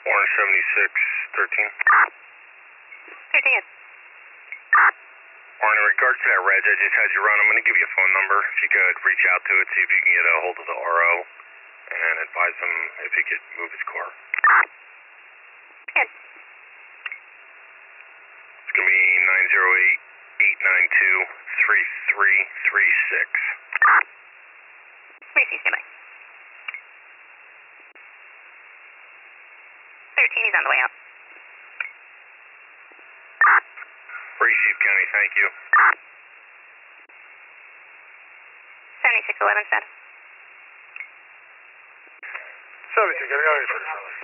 Orange 7613. 13. Orange, in regards to that reg I just had you run, I'm going to give you a phone number. If you could reach out to it, see if you can get a hold of the RO and advise him if he could move his car. Good. It's going to be 908-892-3336. Receive, standby. 13, he's on the way out. Receive, County, thank you. 7611 said. 76, gotta go.